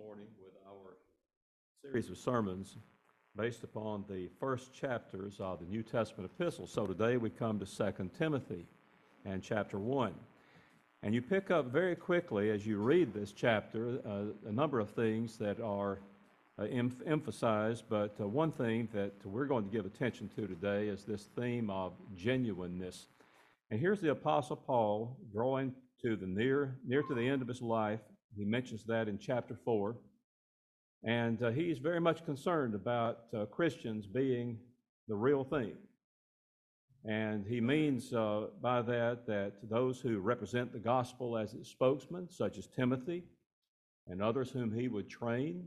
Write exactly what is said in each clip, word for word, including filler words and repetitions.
morning with our series of sermons based upon the first chapters of the New Testament epistles. So today we come to Second Timothy and chapter one. And you pick up very quickly as you read this chapter uh, a number of things that are uh, em- emphasized, but uh, one thing that we're going to give attention to today is this theme of genuineness. And here's the Apostle Paul drawing to the near, near to the end of his life. He mentions that in chapter four. And uh, he's very much concerned about uh, Christians being the real thing. And he means uh, by that that those who represent the gospel as its spokesman, such as Timothy and others whom he would train,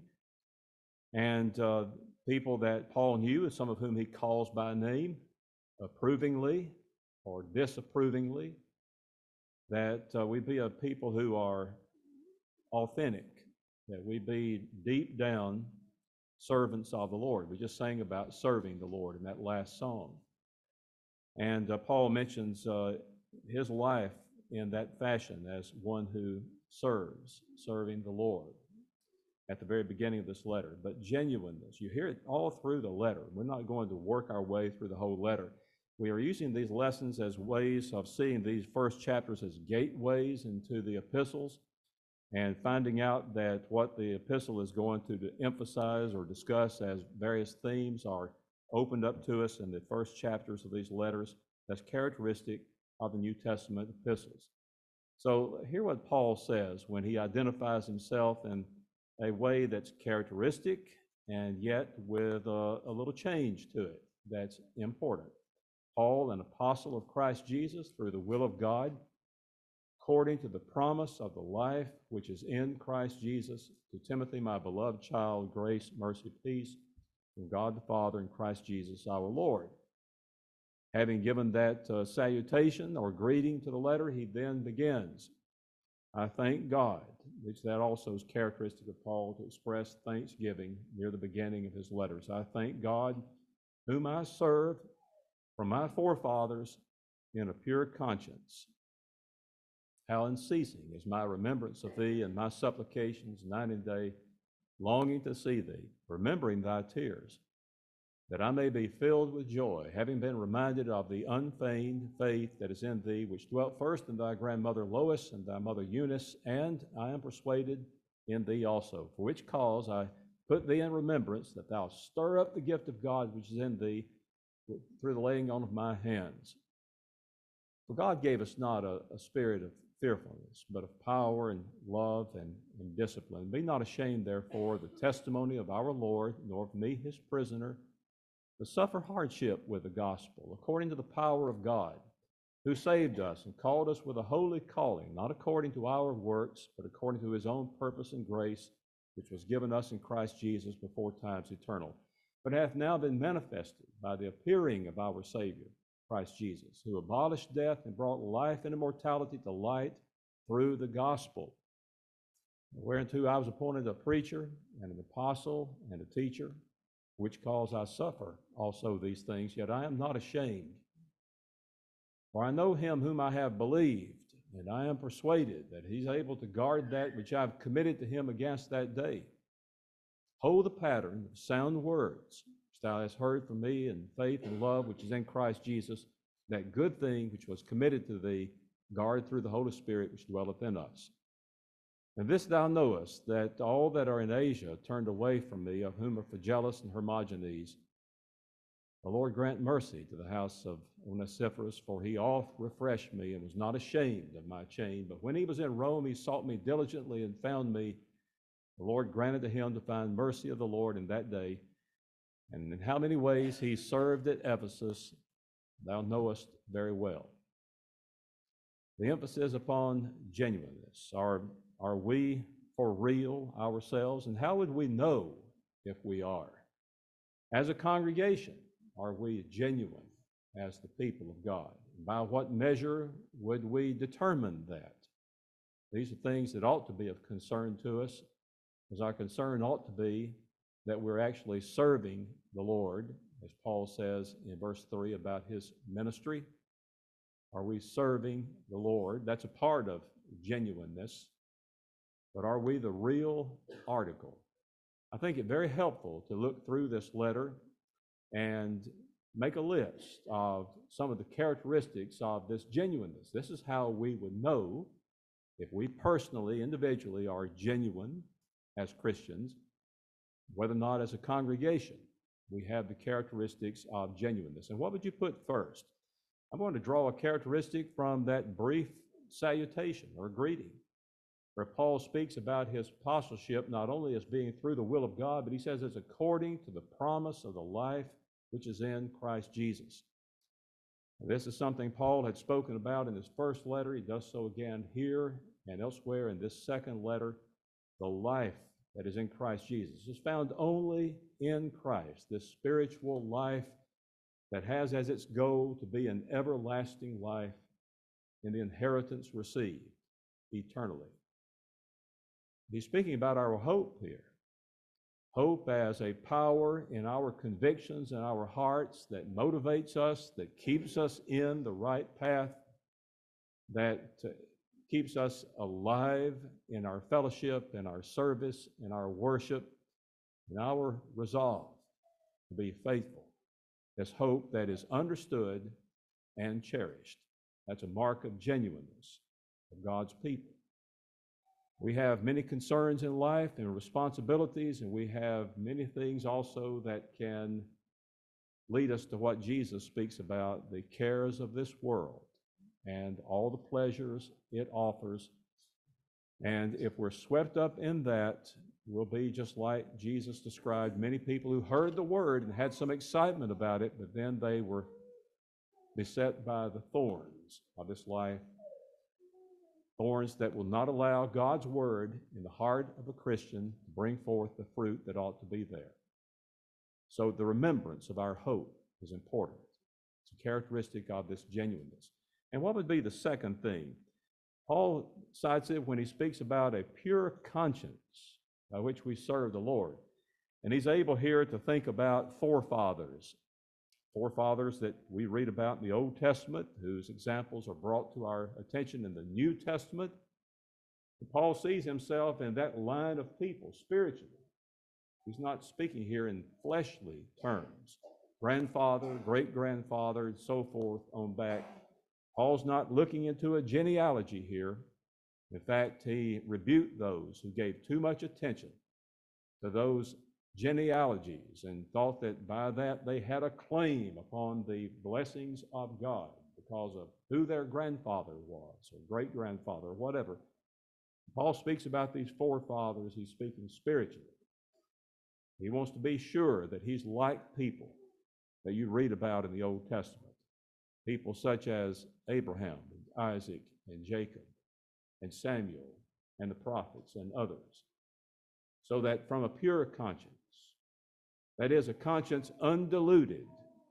and uh, people that Paul knew, some of whom he calls by name, approvingly or disapprovingly, that uh, we be a people who are authentic, that we be deep down servants of the Lord. We just sang about serving the Lord in that last song. And uh, Paul mentions uh, his life in that fashion as one who serves, serving the Lord at the very beginning of this letter. But genuineness, you hear it all through the letter. We're not going to work our way through the whole letter. We are using these lessons as ways of seeing these first chapters as gateways into the epistles, and finding out that what the epistle is going to, to emphasize or discuss as various themes are opened up to us in the first chapters of these letters. That's characteristic of the New Testament epistles. So hear what Paul says when he identifies himself in a way that's characteristic and yet with a, a little change to it that's important. Paul, an apostle of Christ Jesus through the will of God, according to the promise of the life which is in Christ Jesus, to Timothy, my beloved child, grace, mercy, peace, from God the Father and Christ Jesus our Lord. Having given that uh, salutation or greeting to the letter, he then begins, I thank God, which that also is characteristic of Paul to express thanksgiving near the beginning of his letters. I thank God, whom I serve from my forefathers in a pure conscience. How unceasing is my remembrance of thee and my supplications night and day, longing to see thee, remembering thy tears, that I may be filled with joy, having been reminded of the unfeigned faith that is in thee, which dwelt first in thy grandmother Lois and thy mother Eunice, and I am persuaded in thee also, for which cause I put thee in remembrance, that thou stir up the gift of God which is in thee through the laying on of my hands. For God gave us not a, a spirit of fearfulness, but of power and love and, and discipline. Be not ashamed, therefore, of the testimony of our Lord, nor of me, his prisoner, to suffer hardship with the gospel, according to the power of God, who saved us and called us with a holy calling, not according to our works, but according to his own purpose and grace, which was given us in Christ Jesus before times eternal, but hath now been manifested by the appearing of our Savior, Christ Jesus, who abolished death and brought life and immortality to light through the gospel, whereunto I was appointed a preacher and an apostle and a teacher, which cause I suffer also these things, yet I am not ashamed. For I know him whom I have believed, and I am persuaded that he's able to guard that which I have committed to him against that day. Hold the pattern of sound words which thou hast heard from me in faith and love which is in Christ Jesus, that good thing which was committed to thee, guard through the Holy Spirit which dwelleth in us. And this thou knowest, that all that are in Asia turned away from me, of whom are Phygellus and Hermogenes. The Lord grant mercy to the house of Onesiphorus, for he oft refreshed me and was not ashamed of my chain. But when he was in Rome, he sought me diligently and found me. The Lord granted to him to find mercy of the Lord in that day. And in how many ways he served at Ephesus, thou knowest very well. The emphasis upon genuineness. Are, are we for real ourselves? And how would we know if we are? As a congregation, are we genuine as the people of God? And by what measure would we determine that? These are things that ought to be of concern to us, as our concern ought to be that we're actually serving the Lord, as Paul says in verse three about his ministry. Are we serving the Lord? That's a part of genuineness. but are we the real article? I think it very helpful to look through this letter and make a list of some of the characteristics of this genuineness. This is how we would know if we personally, individually, are genuine as Christians, whether or not as a congregation we have the characteristics of genuineness. And what would you put first? I'm going to draw a characteristic from that brief salutation or greeting, where Paul speaks about his apostleship not only as being through the will of God, but he says it's according to the promise of the life which is in Christ Jesus. This is something Paul had spoken about in his first letter. He does so again here and elsewhere in this second letter. The life that is in Christ Jesus is found only in Christ, this spiritual life that has as its goal to be an everlasting life in the inheritance received eternally. He's speaking about our hope here. Hope as a power in our convictions and our hearts that motivates us, that keeps us in the right path, that uh, keeps us alive in our fellowship, in our service, in our worship, in our resolve to be faithful. This hope that is understood and cherished. That's a mark of genuineness of God's people. We have many concerns in life and responsibilities, and we have many things also that can lead us to what Jesus speaks about, the cares of this world and all the pleasures it offers. And if we're swept up in that, we'll be just like Jesus described many people who heard the word and had some excitement about it, but then they were beset by the thorns of this life. Thorns that will not allow God's word in the heart of a Christian to bring forth the fruit that ought to be there. So the remembrance of our hope is important. It's a characteristic of this genuineness. And what would be the second thing? Paul cites it when he speaks about a pure conscience by which we serve the Lord. And he's able here to think about forefathers, forefathers that we read about in the Old Testament, whose examples are brought to our attention in the New Testament. And Paul sees himself in that line of people spiritually. He's not speaking here in fleshly terms. Grandfather, great-grandfather, and so forth on back. Paul's not looking into a genealogy here. In fact, he rebuked those who gave too much attention to those genealogies and thought that by that they had a claim upon the blessings of God because of who their grandfather was or great-grandfather or whatever. Paul speaks about these forefathers. He's speaking spiritually. He wants to be sure that he's like people that you read about in the Old Testament. People such as Abraham, and Isaac, and Jacob, and Samuel, and the prophets, and others. So that from a pure conscience, that is, a conscience undiluted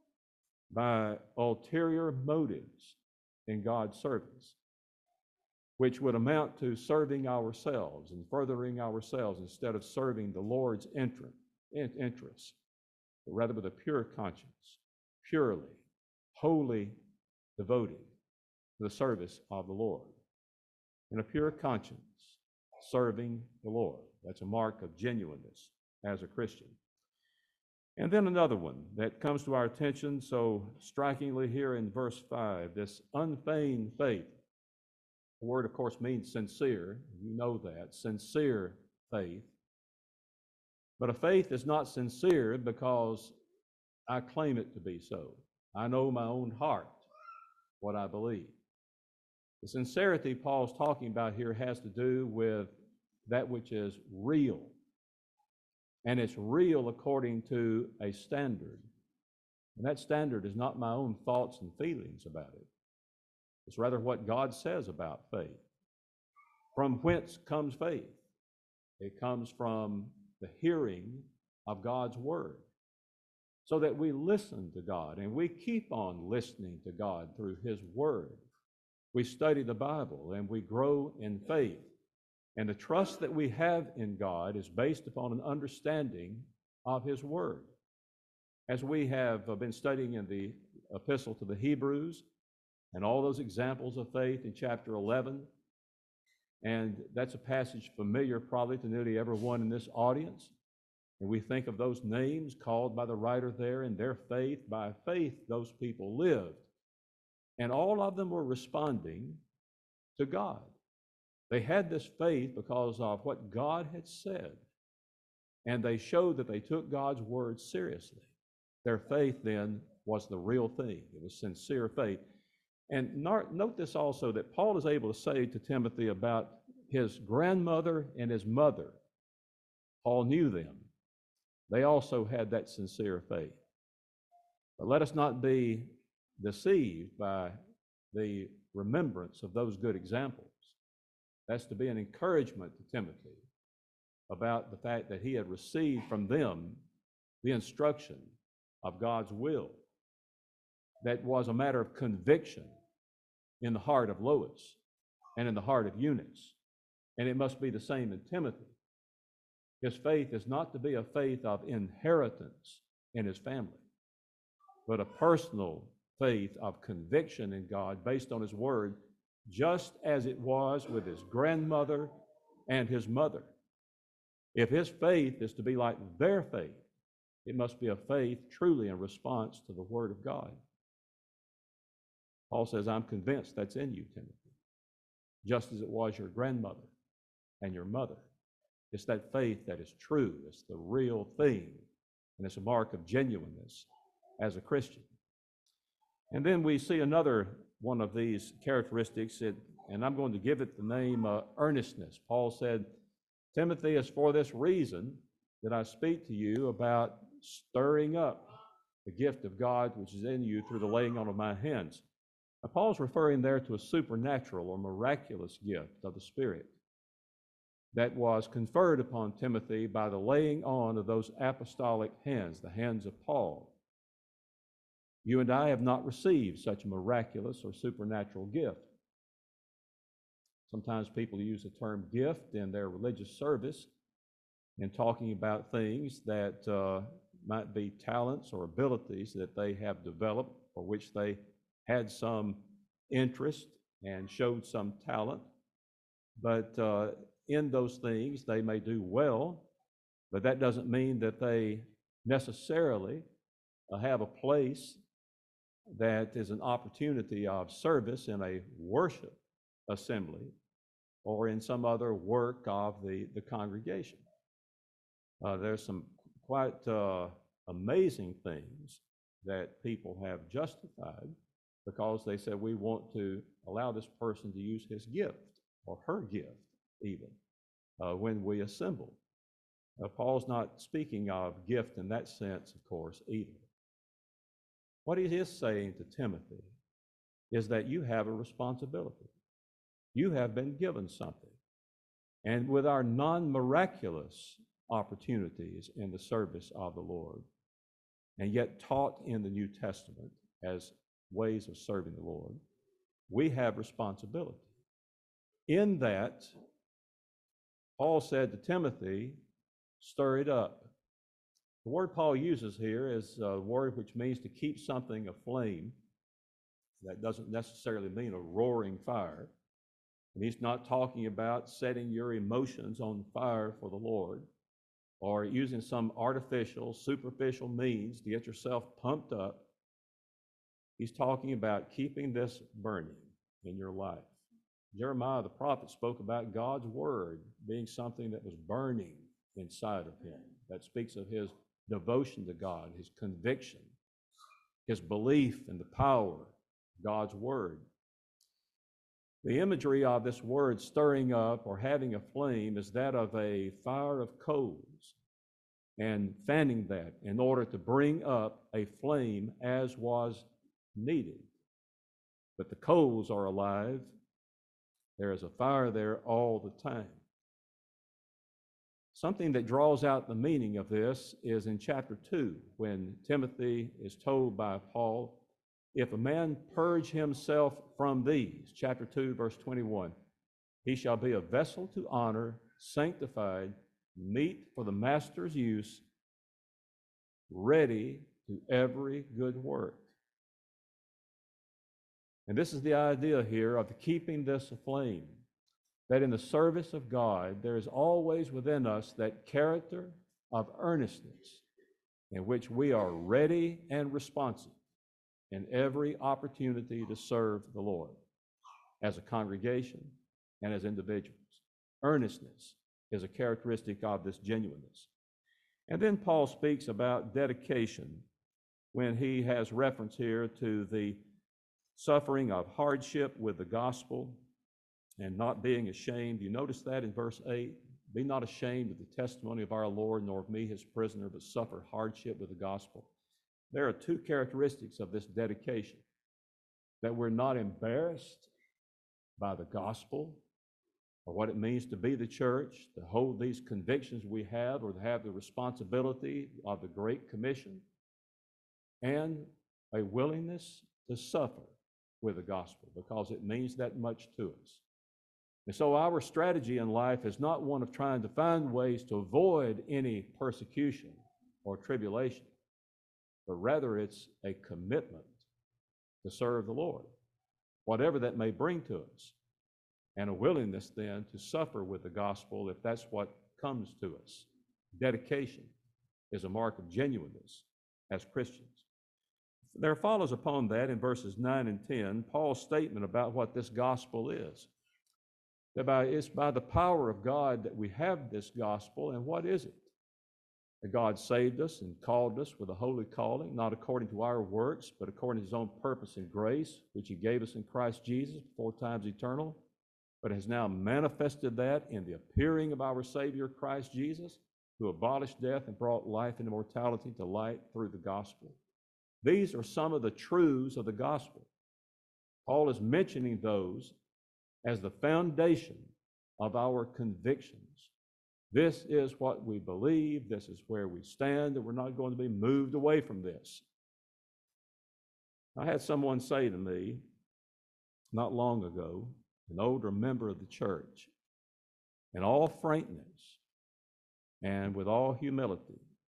by ulterior motives in God's service, which would amount to serving ourselves and furthering ourselves instead of serving the Lord's interests, but rather with a pure conscience, purely, wholly devoted to the service of the Lord. In a pure conscience, serving the Lord. That's a mark of genuineness as a Christian. And then another one that comes to our attention so strikingly here in verse five, this unfeigned faith. The word, of course, means sincere. You know that. Sincere faith. But a faith is not sincere because I claim it to be so. I know my own heart what I believe. The sincerity Paul's talking about here has to do with that which is real. And it's real according to a standard. And that standard is not my own thoughts and feelings about it. It's rather what God says about faith. From whence comes faith? It comes from the hearing of God's word. So that we listen to God and we keep on listening to God through his word. We study the Bible and we grow in faith. And the trust that we have in God is based upon an understanding of his word. As we have been studying in the epistle to the Hebrews and all those examples of faith in chapter eleven, And that's a passage familiar probably to nearly everyone in this audience. And we think of those names called by the writer there and their faith. By faith, those people lived. And all of them were responding to God. They had this faith because of what God had said. And they showed that they took God's word seriously. Their faith then was the real thing. It was sincere faith. And note this also, that Paul is able to say to Timothy about his grandmother and his mother. Paul knew them. They also had that sincere faith. But let us not be deceived by the remembrance of those good examples. That's to be an encouragement to Timothy about the fact that he had received from them the instruction of God's will. That was a matter of conviction in the heart of Lois and in the heart of Eunice. And it must be the same in Timothy. His faith is not to be a faith of inheritance in his family, but a personal faith of conviction in God based on his word, just as it was with his grandmother and his mother. If his faith is to be like their faith, it must be a faith truly in response to the word of God. Paul says, I'm convinced that's in you, Timothy, just as it was your grandmother and your mother. It's that faith that is true. It's the real thing, and it's a mark of genuineness as a Christian. And then we see another one of these characteristics, and I'm going to give it the name uh, earnestness. Paul said, Timothy, it's for this reason that I speak to you about stirring up the gift of God which is in you through the laying on of my hands. Now, Paul's referring there to a supernatural or miraculous gift of the Spirit that was conferred upon Timothy by the laying on of those apostolic hands, the hands of Paul. You and I have not received such a miraculous or supernatural gift. Sometimes people use the term gift in their religious service in talking about things that uh, might be talents or abilities that they have developed for which they had some interest and showed some talent. But uh, in those things, they may do well, but that doesn't mean that they necessarily uh, have a place that is an opportunity of service in a worship assembly or in some other work of the, the congregation. Uh, there's some quite uh, amazing things that people have justified because they said, we want to allow this person to use his gift or her gift even uh, when we assemble. Uh, Paul's not speaking of gift in that sense, of course, either. What he is saying to Timothy is that you have a responsibility. You have been given something. And with our non-miraculous opportunities in the service of the Lord, and yet taught in the New Testament as ways of serving the Lord, we have responsibility. In that, Paul said to Timothy, stir it up. The word Paul uses here is a word which means to keep something aflame. That doesn't necessarily mean a roaring fire. And he's not talking about setting your emotions on fire for the Lord or using some artificial, superficial means to get yourself pumped up. He's talking about keeping this burning in your life. Jeremiah the prophet spoke about God's word being something that was burning inside of him. That speaks of his devotion to God, his conviction, his belief in the power of God's word. The imagery of this word stirring up or having a flame is that of a fire of coals and fanning that in order to bring up a flame as was needed. But the coals are alive. There is a fire there all the time. Something that draws out the meaning of this is in chapter two, when Timothy is told by Paul, if a man purge himself from these, chapter two, verse twenty-one, he shall be a vessel to honor, sanctified, meet for the master's use, ready to every good work. And this is the idea here of keeping this aflame. that in the service of God, there is always within us that character of earnestness in which we are ready and responsive in every opportunity to serve the Lord as a congregation and as individuals. Earnestness is a characteristic of this genuineness. And then Paul speaks about dedication when he has reference here to the suffering of hardship with the gospel and not being ashamed. You notice that in verse eight? Be not ashamed of the testimony of our Lord, nor of me his prisoner, but suffer hardship with the gospel. There are two characteristics of this dedication: that we're not embarrassed by the gospel or what it means to be the church, to hold these convictions we have, or to have the responsibility of the Great Commission, and a willingness to suffer with the gospel because it means that much to us. And so our strategy in life is not one of trying to find ways to avoid any persecution or tribulation, but rather it's a commitment to serve the Lord, whatever that may bring to us, and a willingness then to suffer with the gospel if that's what comes to us. Dedication is a mark of genuineness as Christians. There follows upon that in verses nine and ten, Paul's statement about what this gospel is. That by, it's by the power of God that we have this gospel, and what is it? That God saved us and called us with a holy calling, not according to our works, but according to his own purpose and grace, which he gave us in Christ Jesus before times eternal, but has now manifested that in the appearing of our Savior Christ Jesus, who abolished death and brought life and immortality to light through the gospel. These are some of the truths of the gospel. Paul is mentioning those as the foundation of our convictions. This is what we believe, this is where we stand, and we're not going to be moved away from this. I had someone say to me not long ago, an older member of the church, in all frankness and with all humility,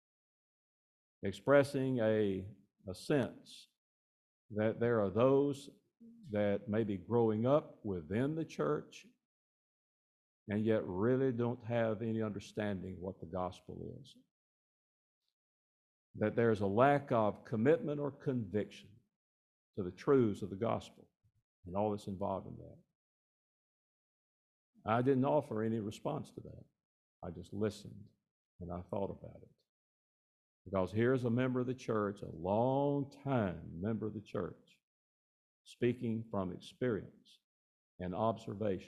expressing a, a sense that there are those that may be growing up within the church and yet really don't have any understanding what the gospel is. That there's a lack of commitment or conviction to the truths of the gospel and all that's involved in that. I didn't offer any response to that. I just listened and I thought about it. Because here's a member of the church, a long time member of the church, speaking from experience and observation.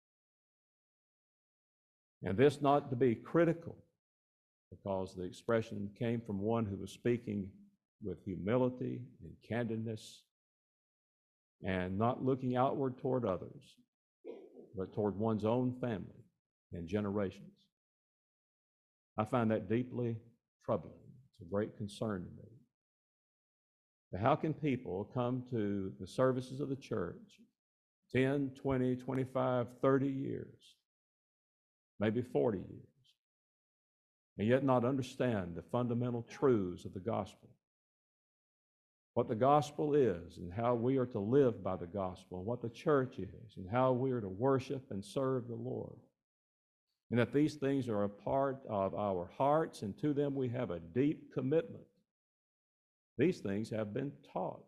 And this not to be critical, because the expression came from one who was speaking with humility and candidness and not looking outward toward others, but toward one's own family and generations. I find that deeply troubling. It's a great concern to me. But how can people come to the services of the church ten, twenty, twenty-five, thirty years, maybe forty years, and yet not understand the fundamental truths of the gospel? What the gospel is and how we are to live by the gospel, and what the church is and how we are to worship and serve the Lord. And that these things are a part of our hearts, and to them we have a deep commitment. These things have been taught.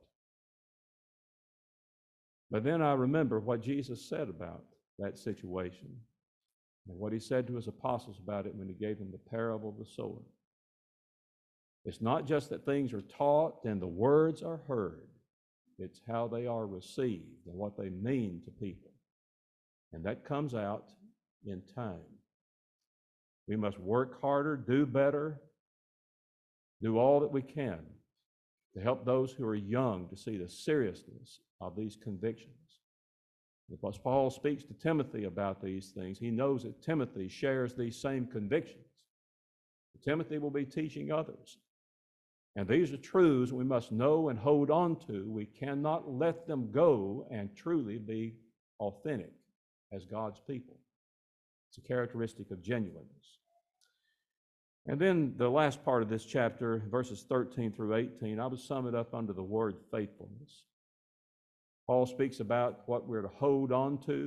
But then I remember what Jesus said about that situation and what he said to his apostles about it when he gave them the parable of the sower. It's not just that things are taught and the words are heard. It's how they are received and what they mean to people. And that comes out in time. We must work harder, do better, do all that we can to help those who are young to see the seriousness of these convictions. Because Paul speaks to Timothy about these things, he knows that Timothy shares these same convictions. Timothy will be teaching others. And these are truths we must know and hold on to. We cannot let them go and truly be authentic as God's people. It's a characteristic of genuineness. And then the last part of this chapter, verses thirteen through eighteen, I would sum it up under the word faithfulness. Paul speaks about what we're to hold on to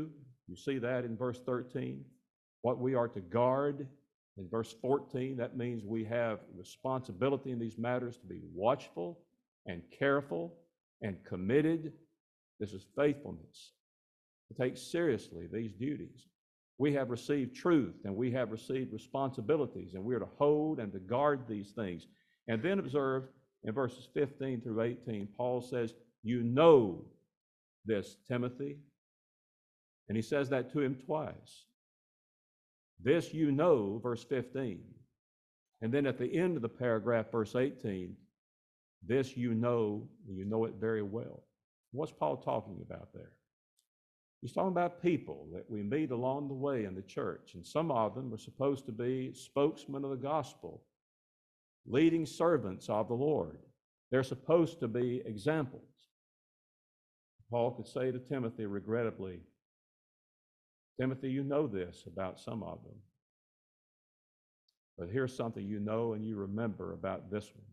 You see that in verse thirteen? What we are to guard in verse fourteen, that means we have responsibility in these matters to be watchful and careful and committed. This is faithfulness. To take seriously these duties. We have received truth and we have received responsibilities, and we are to hold and to guard these things. And then observe in verses fifteen through eighteen, Paul says, you know this, Timothy. And he says that to him twice. This you know, verse fifteen. And then at the end of the paragraph, verse eighteen, this you know, and you know it very well. What's Paul talking about there? He's talking about people that we meet along the way in the church, and some of them are supposed to be spokesmen of the gospel, leading servants of the Lord. They're supposed to be examples. Paul could say to Timothy, regrettably, Timothy, you know this about some of them, but here's something you know and you remember about this one.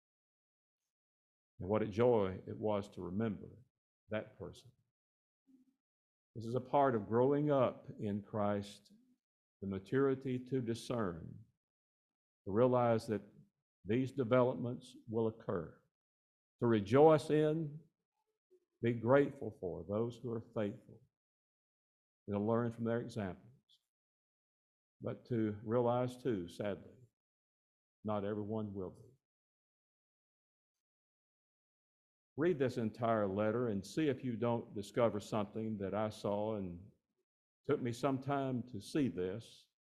And what a joy it was to remember that person. This is a part of growing up in Christ, the maturity to discern, to realize that these developments will occur, to rejoice in, be grateful for those who are faithful, and to learn from their examples. But to realize too, sadly, not everyone will be. Read this entire letter and see if you don't discover something that I saw, and took me some time to see this.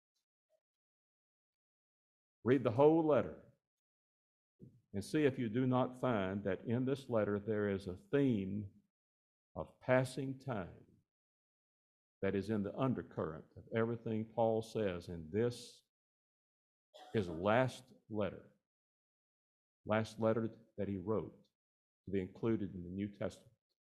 Read the whole letter and see if you do not find that in this letter there is a theme of passing time that is in the undercurrent of everything Paul says in this, his last letter, last letter that he wrote, to be included in the New Testament.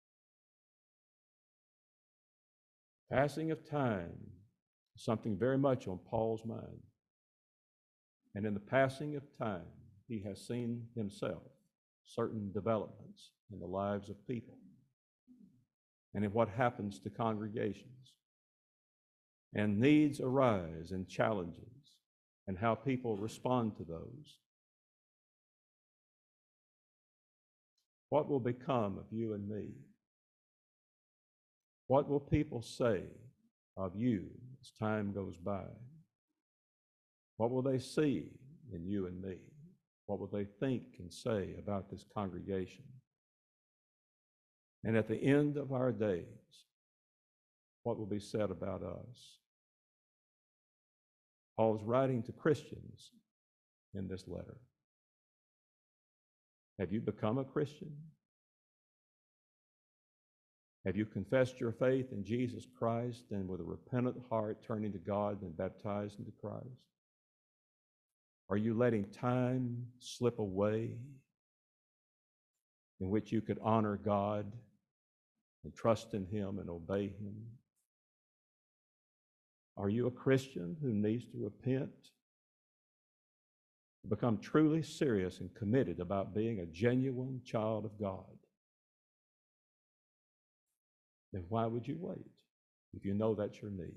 Passing of time is something very much on Paul's mind. And in the passing of time, he has seen himself certain developments in the lives of people and in what happens to congregations. And needs arise and challenges, and how people respond to those. What will become of you and me? What will people say of you as time goes by? What will they see in you and me? What will they think and say about this congregation? And at the end of our days, what will be said about us? Paul is writing to Christians in this letter. Have you become a Christian? Have you confessed your faith in Jesus Christ and with a repentant heart turning to God and baptized into Christ? Are you letting time slip away in which you could honor God and trust in Him and obey Him? Are you a Christian who needs to repent, become truly serious and committed about being a genuine child of God? Then why would you wait if you know that's your need?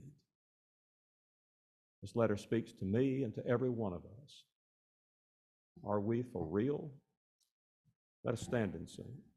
This letter speaks to me and to every one of us. Are we for real? Let us stand and sing.